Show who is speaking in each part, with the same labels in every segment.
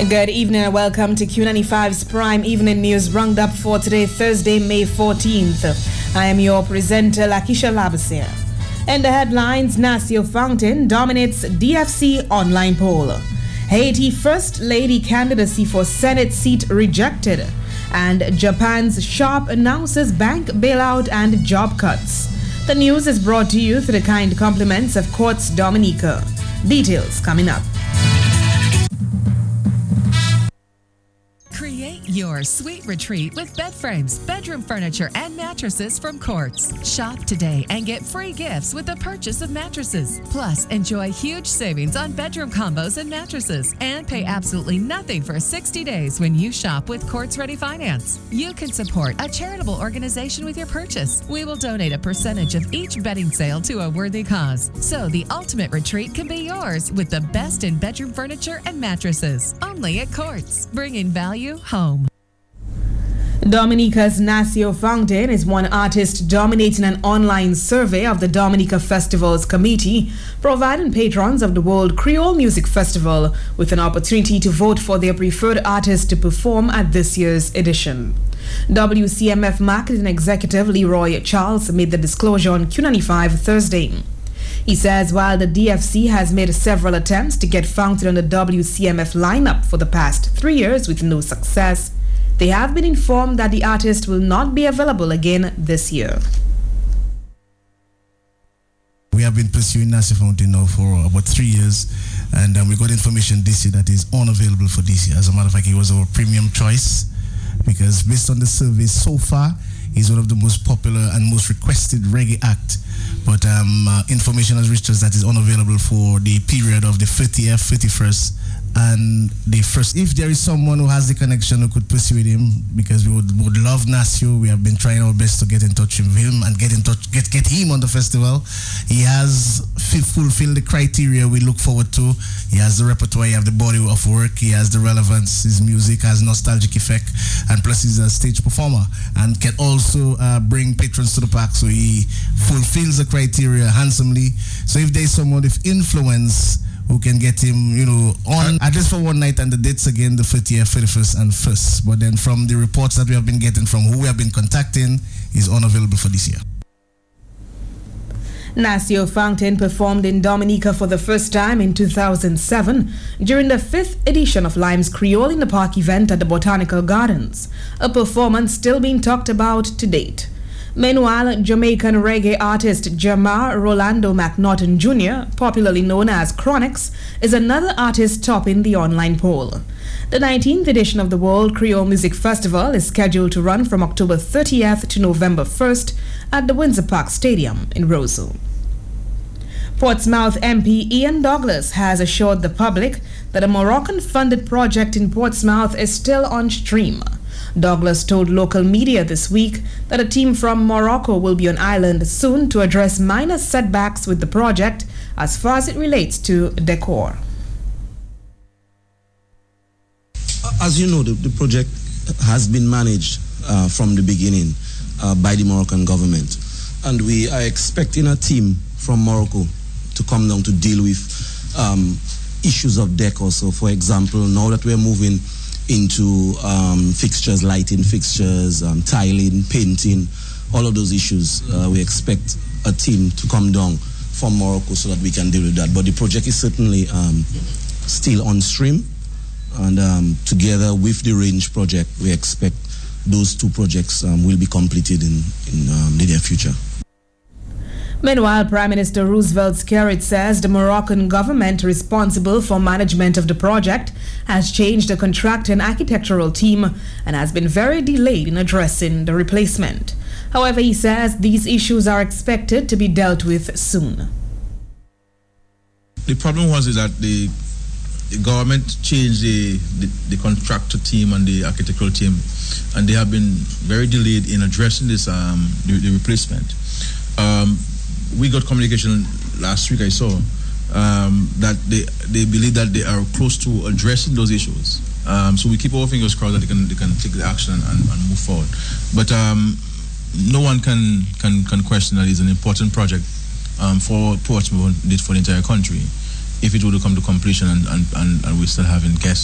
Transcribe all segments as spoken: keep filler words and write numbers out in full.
Speaker 1: Good evening and welcome to Q ninety-five's Prime Evening News Roundup for today, Thursday, May fourteenth. I am your presenter, Lakisha Labasir. In the headlines, Nasio Fountain dominates D F C online poll. Haiti First Lady candidacy for Senate seat rejected. And Japan's Sharp announces bank bailout and job cuts. The news is brought to you through the kind compliments of Quartz Dominica. Details coming up.
Speaker 2: Create your sweet retreat with bed frames, bedroom furniture, and mattresses from Quartz. Shop today and get free gifts with the purchase of mattresses. Plus, enjoy huge savings on bedroom combos and mattresses, and pay absolutely nothing for sixty days when you shop with Quartz Ready Finance. You can support a charitable organization with your purchase. We will donate a percentage of each bedding sale to a worthy cause. So the ultimate retreat can be yours with the best in bedroom furniture and mattresses. Only at Quartz, bringing value home.
Speaker 1: Dominica's Nasio Fountain is one artist dominating an online survey of the Dominica Festivals Committee, providing patrons of the World Creole Music Festival with an opportunity to vote for their preferred artist to perform at this year's edition. W C M F Marketing Executive Leroy Charles made the disclosure on Q ninety-five Thursday. He says while the D F C has made several attempts to get Fountain on the W C M F lineup for the past three years with no success, they have been informed that the artist will not be available again this year.
Speaker 3: We have been pursuing Nasio Fountain now for about three years, and um, we got information this year that is unavailable for this year. As a matter of fact, he was our premium choice because based on the survey so far, he's one of the most popular and most requested reggae act. But um, uh, information has reached us that is unavailable for the period of the thirtieth, thirty-first, and the first. If there is someone who has the connection who could persuade him, because we would, would love Nasio, we have been trying our best to get in touch with him and get in touch, get get him on the festival. He has fulfilled the criteria we look forward to. He has the repertoire, he has the body of work, he has the relevance, his music has nostalgic effect, and plus he's a stage performer and can also uh, bring patrons to the park, so he fulfills the criteria handsomely. So if there's someone with influence who can get him, you know, on at least for one night, and the dates again, the thirtieth, thirty-first, and first. But then from the reports that we have been getting from who we have been contacting, is unavailable for this year.
Speaker 1: Nasio Fountain performed in Dominica for the first time in two thousand seven during the fifth edition of Lime's Creole in the Park event at the Botanical Gardens, a performance still being talked about to date. Meanwhile, Jamaican reggae artist Jamar Rolando McNaughton Junior, popularly known as Chronix, is another artist topping the online poll. The nineteenth edition of the World Creole Music Festival is scheduled to run from October thirtieth to November first at the Windsor Park Stadium in Roseau. Portsmouth M P Ian Douglas has assured the public that a Moroccan-funded project in Portsmouth is still on stream. Douglas told local media this week that a team from Morocco will be on island soon to address minor setbacks with the project as far as it relates to decor.
Speaker 4: As you know, the, the project has been managed uh, from the beginning uh, by the Moroccan government, and we are expecting a team from Morocco to come down to deal with um, issues of decor. So, for example, now that we're moving into um, fixtures, lighting fixtures, um, tiling, painting, all of those issues, uh, we expect a team to come down from Morocco so that we can deal with that. But the project is certainly um, still on stream, and um, together with the range project, we expect those two projects um, will be completed in, in um, the near future.
Speaker 1: Meanwhile, Prime Minister Roosevelt Skerrit says the Moroccan government responsible for management of the project has changed the contract and architectural team and has been very delayed in addressing the replacement. However, he says these issues are expected to be dealt with soon.
Speaker 5: The problem was is that the, the government changed the, the, the contractor team and the architectural team, and they have been very delayed in addressing this um, the, the replacement. Um, We got communication last week, I saw, um, that they they believe that they are close to addressing those issues. Um, so we keep our fingers crossed that they can they can take the action and, and move forward. But um, no one can, can can question that it's an important project um, for Portsmouth, for the entire country, if it would come to completion and, and, and, and we're still having guests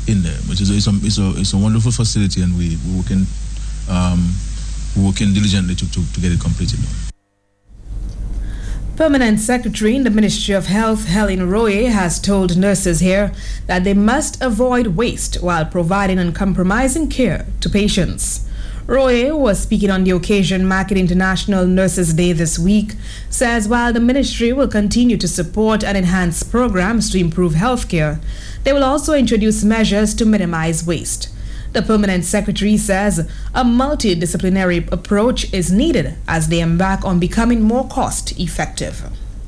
Speaker 5: in there, which is it's a, it's a, it's a wonderful facility, and we, we're working, um, we're working diligently to, to, to get it completed now.
Speaker 1: Permanent Secretary in the Ministry of Health, Helen Roye, has told nurses here that they must avoid waste while providing uncompromising care to patients. Roye was speaking on the occasion marking International Nurses Day this week, says while the ministry will continue to support and enhance programs to improve healthcare, they will also introduce measures to minimize waste. The Permanent Secretary says a multidisciplinary approach is needed as they embark on becoming more cost-effective.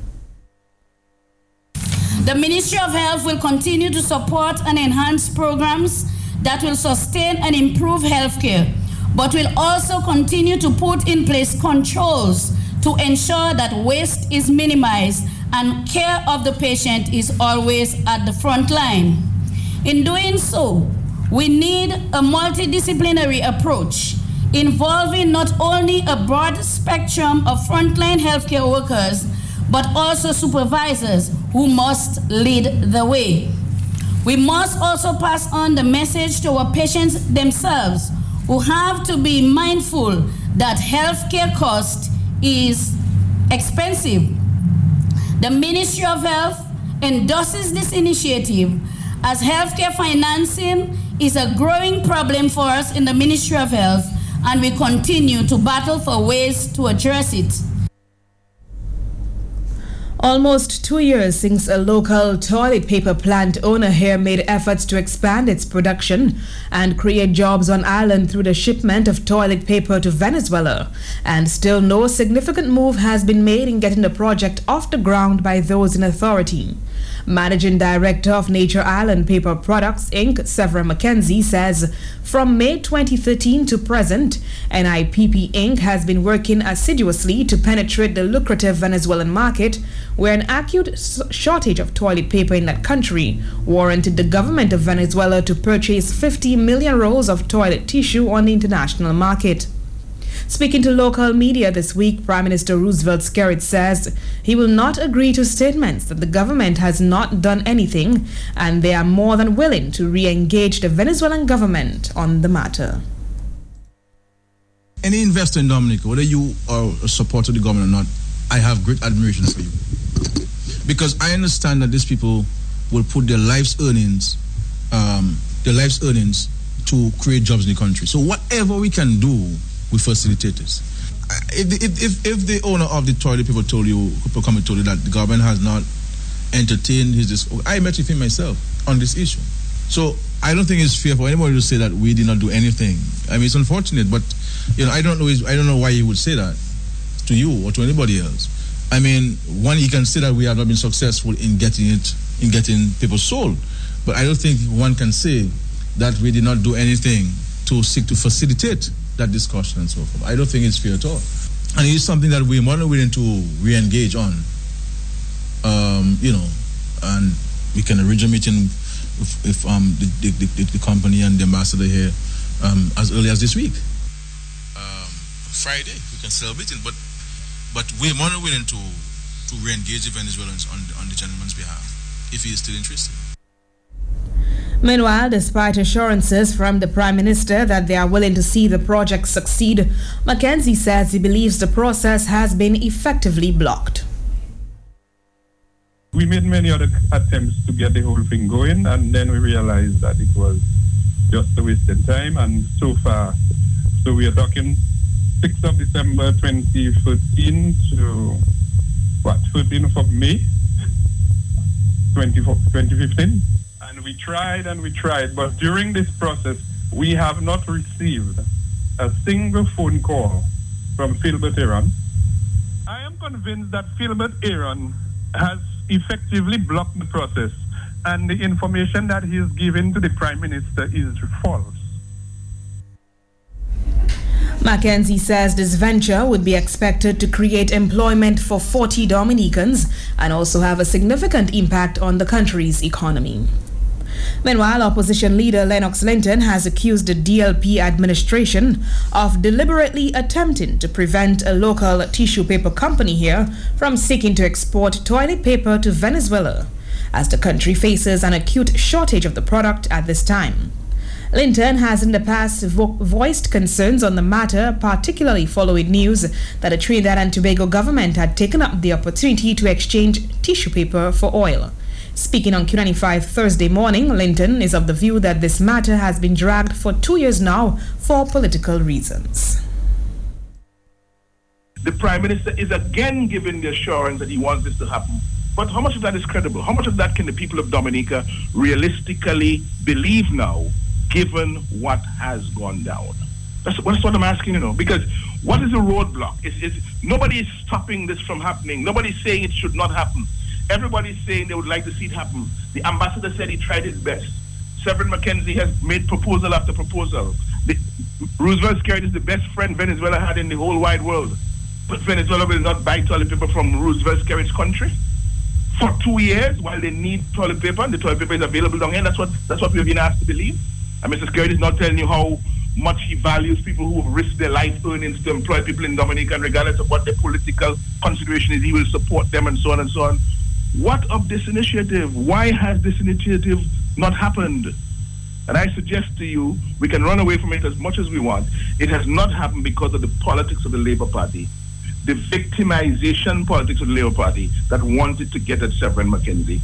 Speaker 6: The Ministry of Health will continue to support and enhance programs that will sustain and improve healthcare, but will also continue to put in place controls to ensure that waste is minimized and care of the patient is always at the front line. In doing so, we need a multidisciplinary approach involving not only a broad spectrum of frontline healthcare workers, but also supervisors who must lead the way. We must also pass on the message to our patients themselves, who have to be mindful that healthcare cost is expensive. The Ministry of Health endorses this initiative as healthcare financing is a growing problem for us in the Ministry of Health, and we continue to battle for ways to address it.
Speaker 1: Almost two years since a local toilet paper plant owner here made efforts to expand its production and create jobs on island through the shipment of toilet paper to Venezuela, and still no significant move has been made in getting the project off the ground by those in authority. Managing Director of Nature Island Paper Products, Incorporated, Severin McKenzie, says from May twenty thirteen to present, N I P P Incorporated has been working assiduously to penetrate the lucrative Venezuelan market, where an acute shortage of toilet paper in that country warranted the government of Venezuela to purchase fifty million rolls of toilet tissue on the international market. Speaking to local media this week, Prime Minister Roosevelt Skerrit says he will not agree to statements that the government has not done anything, and they are more than willing to re-engage the Venezuelan government on the matter.
Speaker 5: Any investor in Dominica, whether you are a supporter of the government or not, I have great admiration for you. Because I understand that these people will put their life's earnings, um, their life's earnings to create jobs in the country. So whatever we can do, we facilitate this. If the, if, if, if the owner of the toilet paper told you, come and told you that the government has not entertained his discourse, I met with him myself on this issue. So I don't think it's fair for anybody to say that we did not do anything. I mean, it's unfortunate, but you know, I don't know. I don't know why he would say that to you or to anybody else. I mean, one, he can say that we have not been successful in getting it, in getting people sold, but I don't think one can say that we did not do anything to seek to facilitate that discussion and so forth. I don't think it's fair at all. And it's something that we're more than willing to re-engage on. Um, you know, and we can arrange a meeting if, if um, the, the, the, the company and the ambassador here um, as early as this week. Um, Friday, we can still meet it, but but we're more than willing to, to re-engage the Venezuelans on, on the gentleman's behalf, if he is still interested.
Speaker 1: Meanwhile, despite assurances from the Prime Minister that they are willing to see the project succeed, McKenzie says he believes the process has been effectively blocked.
Speaker 7: We made many other attempts to get the whole thing going, and then we realized that it was just a waste of time, and so far, so we are talking sixth of December twenty fourteen to, what, thirteenth of May twenty fifteen? And we tried and we tried, but during this process, we have not received a single phone call from Philbert Aaron. I am convinced that Philbert Aaron has effectively blocked the process, and the information that he is giving to the Prime Minister is false.
Speaker 1: McKenzie says this venture would be expected to create employment for forty Dominicans and also have a significant impact on the country's economy. Meanwhile, opposition leader Lennox Linton has accused the D L P administration of deliberately attempting to prevent a local tissue paper company here from seeking to export toilet paper to Venezuela. as the country faces an acute shortage of the product at this time. Linton has in the past vo- voiced concerns on the matter, particularly following news that the Trinidad and Tobago government had taken up the opportunity to exchange tissue paper for oil. Speaking on Q ninety-five Thursday morning, Linton is of the view that this matter has been dragged for two years now for political reasons.
Speaker 8: The Prime Minister is again giving the assurance that he wants this to happen. But how much of that is credible? How much of that can the people of Dominica realistically believe now, given what has gone down? That's, that's what I'm asking, you know, because what is the roadblock? It's, it's, nobody is stopping this from happening. Nobody's saying it should not happen. Everybody's saying they would like to see it happen. The ambassador said he tried his best. Severn Mackenzie has made proposal after proposal. The, Roosevelt Skerrit is the best friend Venezuela had in the whole wide world. But Venezuela will not buy toilet paper from Roosevelt Skerrit's country for two years while they need toilet paper, and the toilet paper is available down here. That's what that's what we've been asked to believe. And Mister Skerrit is not telling you how much he values people who have risked their life earnings to employ people in Dominica, and regardless of what their political consideration is, he will support them and so on and so on. What of this initiative? Why has this initiative not happened? And I suggest to you, we can run away from it as much as we want. It has not happened because of the politics of the Labour Party, the victimization politics of the Labour Party that wanted to get at Severn Mackenzie.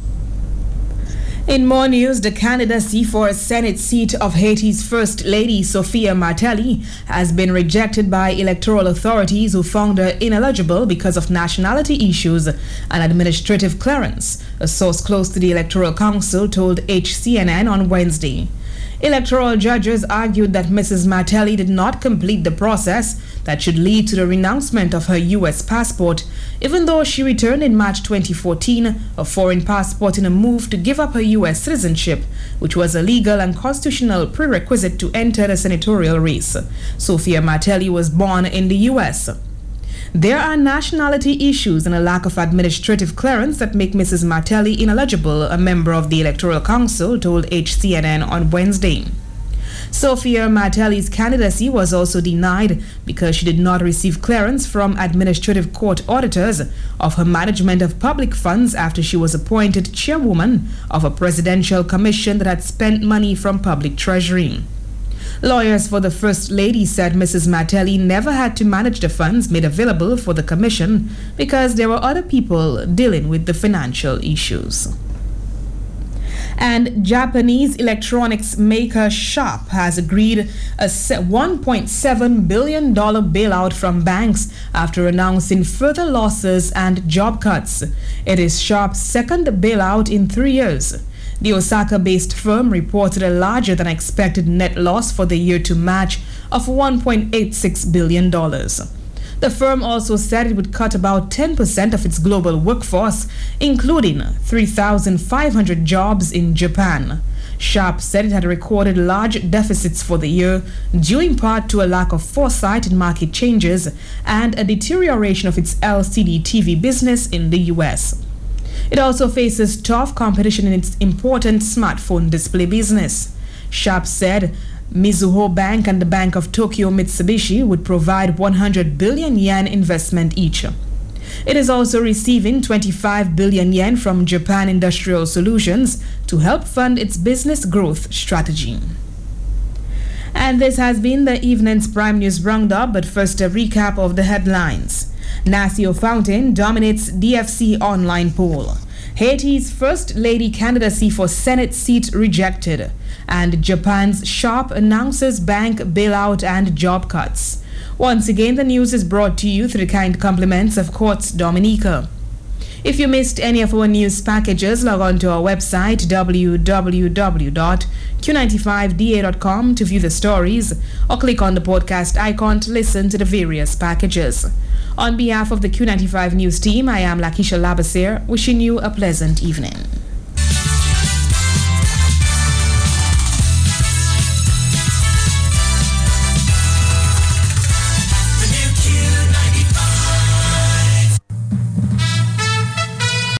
Speaker 1: In more news, the candidacy for a Senate seat of Haiti's First Lady, Sophia Martelly, has been rejected by electoral authorities who found her ineligible because of nationality issues and administrative clearance, a source close to the Electoral Council told H C N N on Wednesday. Electoral judges argued that Missus Martelly did not complete the process that should lead to the renouncement of her U S passport, even though she returned in March twenty fourteen a foreign passport in a move to give up her U S citizenship, which was a legal and constitutional prerequisite to enter the senatorial race. Sophia Martelly was born in the U S There are nationality issues and a lack of administrative clearance that make Missus Martelly ineligible, a member of the Electoral Council told H C N N on Wednesday. Sophia Martelly's candidacy was also denied because she did not receive clearance from administrative court auditors of her management of public funds after she was appointed chairwoman of a presidential commission that had spent money from public treasury. Lawyers for the First Lady said Missus Martelly never had to manage the funds made available for the commission because there were other people dealing with the financial issues. And Japanese electronics maker Sharp has agreed a one point seven billion dollars bailout from banks after announcing further losses and job cuts. It is Sharp's second bailout in three years. The Osaka-based firm reported a larger than expected net loss for the year to March of one point eight six billion dollars. The firm also said it would cut about ten percent of its global workforce, including three thousand five hundred jobs in Japan. Sharp said it had recorded large deficits for the year, due in part to a lack of foresight in market changes and a deterioration of its L C D T V business in the U S. It also faces tough competition in its important smartphone display business. Sharp said Mizuho Bank and the Bank of Tokyo Mitsubishi would provide one hundred billion yen investment each. It is also receiving twenty-five billion yen from Japan Industrial Solutions to help fund its business growth strategy. And this has been the evening's Prime News Roundup, but first a recap of the headlines. Nasio Fountain dominates D F C online poll. Haiti's First Lady candidacy for Senate seat rejected. And Japan's Sharp announces bank bailout and job cuts. Once again, the news is brought to you through the kind compliments of Quartz Dominica. If you missed any of our news packages, log on to our website w w w dot q ninety-five d a dot com to view the stories, or click on the podcast icon to listen to the various packages. On behalf of the Q ninety-five News team, I am Lakisha Labasir, wishing you a pleasant evening.